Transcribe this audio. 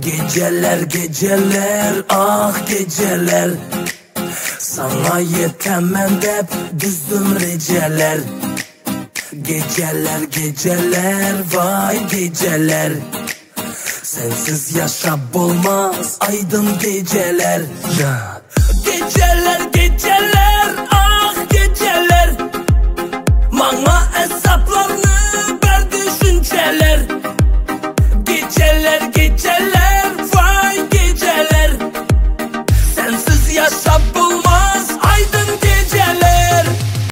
Geceler geceler ah geceler, sana yetemem dep düzdüm receler. Geceler geceler vay geceler, sensiz yaşap olmaz aydın geceler. Geceler geceler ah geceler, bana